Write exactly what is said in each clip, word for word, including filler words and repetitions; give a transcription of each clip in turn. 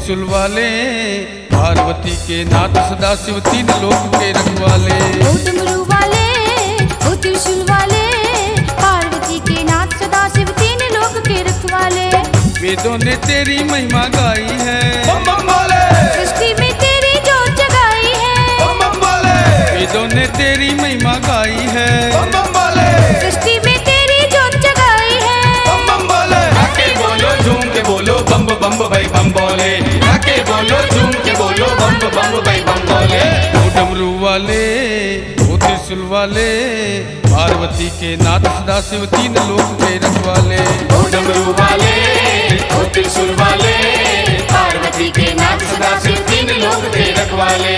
त्रिशूल वाले, पार्वती के नाथ सदाशिव तीन लोक के रखवाले। ओ डमरू वाले, ओ त्रिशूल वाले, पार्वती के नाथ सदाशिव तीन लोक के रखवाले। वेदों ने तेरी महिमा गाई है, बम बम वाले, सृष्टि में तेरी जोत जगाई है। बम बम वाले, वेदों ने तेरी महिमा गाई है, बम बम वाले, सृष्टि में तेरी जोत जगाई है। बम बम वाले। आके बोलो झूम के बोलो बम बम भाई बम बोले, आके बोलो झूम के बोलो बम बम भाई बम बोले। ओ डमरू वाले, ओ त्रिशूल वाले, पार्वती के नाथ सदाशिव तीन लोक के रखवाले। ओ डमरू वाले, ओ त्रिशूल वाले, पार्वती के नाथ सदाशिव तीन लोक के रखवाले।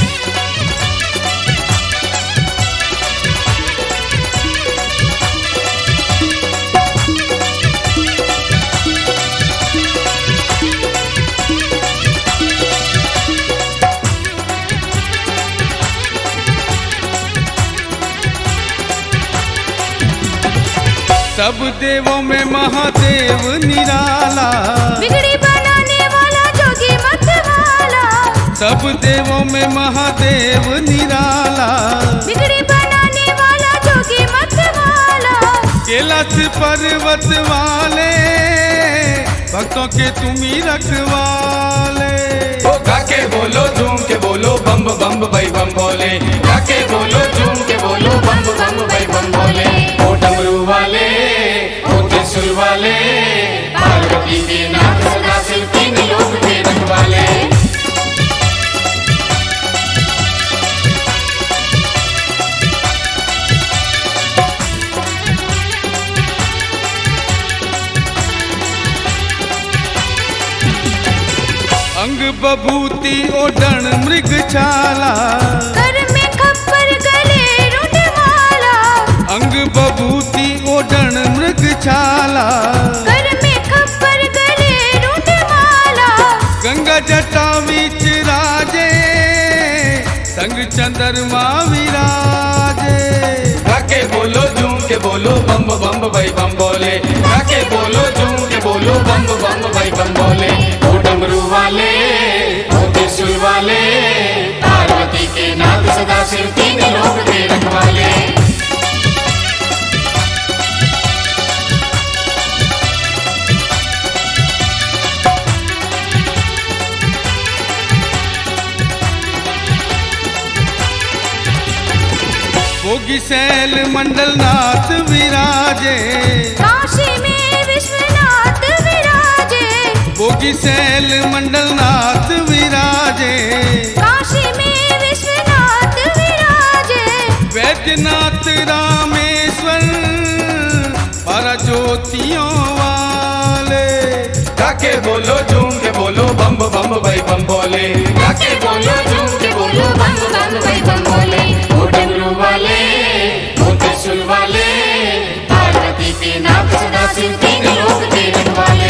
सब देवों में महादेव निराला, बिगड़ी बनाने वाला जोगी मत वाला। सब देवों में महादेव निराला, बिगड़ी बनाने वाला जोगी मत वाला। कैलाश पर्वत वाले, भक्तों के तुम ही रखवाले। ओ गाके बोलो झूम के बोलो बम बम भाई बम बोले, गाके बोलो झूम के बोलो बम बम भाई बम बोले। ओ डमरू वाले, ओ त्रिशूल वाले, पार्वती के नाथ सदाशिव तीन लोक के रखवाले। अंग बभूति ओढ़ण मृग छाला, कर में खप्पर गले रुंड माला। अंग बभूति ओढ़ण मृग छाला, कर में खप्पर गले रुंड माला। गंगा जटा बीच राजे, संग चंद्रमा विराजे। गाके बोलो झूम के बोलो बम बम भाई बम बोले, गाके बोलो झूम के बोलो बम बम भाई बम बोले। ओ डमरू वाले, ओ त्रिशूल वाले, पार्वती के नाथ सदाशिव तीन लोक के रखवाले। भोगी शैल मंडल नाथ विराजे, काशी में विश्वनाथ विराजे। भोगी शैल मंडल नाथ विराजे। काशी में विश्वनाथ विराजे। वैद्यनाथ रामेश्वर, बारह ज्योतियों वाले। गाके बोलो झूम के बोलो बम बम भाई बम बोले, गाके बोलो झूम के बोलो बम बम भाई बम बोले। ओ डमरू वाले, ओ त्रिशूल वाले, पार्वती के नाथ सदाशिव तीन लोक के रखवाले।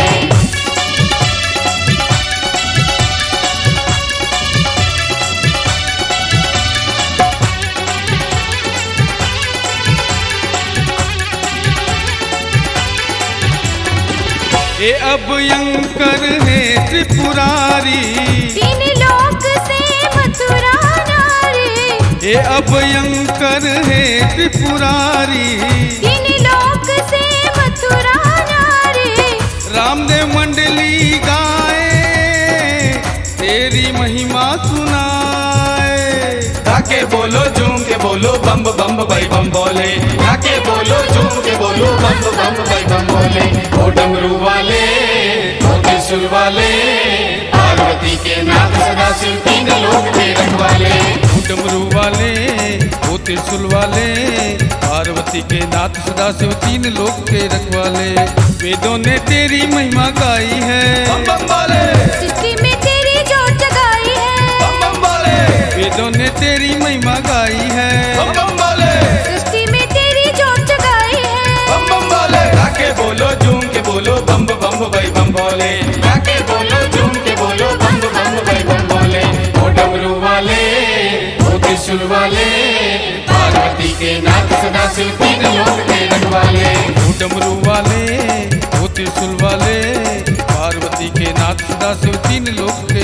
ये अभयंकर है त्रिपुरारी, तीन लोक से मथुरा नारी। ये अभयंकर है त्रिपुरारी, तीन लोक से मथुरा नारी। रामदेव मंडली गाए, तेरी महिमा सुनाए। गाके बोलो झूम के बोलो बम बम भाई बम बोले, गाके बोलो झूम के बोलो बम बम भाई बम बोले। ओ डमरू वाले, ओ त्रिशूल वाले, पार्वती के नाथ सदाशिव तीन लोक के रखवाले। डमरू वाले, ओ त्रिशूल वाले, पार्वती के नाथ सदाशिव तीन लोक के रखवाले। वेदों ने तेरी महिमा गाई है, बम बम वाले, सृष्टि में तेरी जोत जगाई है। बम बम वाले, वेदों ने तेरी महिमा गाई है, बम बम वाले, सृष्टि में तेरी जोत जगाई है। बम बम वाले। गाके बोलो झूम के बोलो बम बम भाई बम बोले, गाके बोलो झूम के बोलो बम बम भाई बम बोले। ओ डमरू वाले, ओ त्रिशूल वाले, पार्वती के नाथ सदाशिव तीन लोक के रखवाले। ओ डमरू वाले, ओ त्रिशूल वाले, पार्वती के नाथ सदाशिव तीन लोक के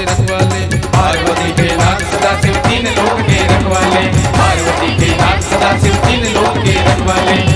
पार्वती के नाथ सदा शिव तीन लोक के रखवाले, पार्वती के नाथ सदा शिव तीन लोक के रखवाले।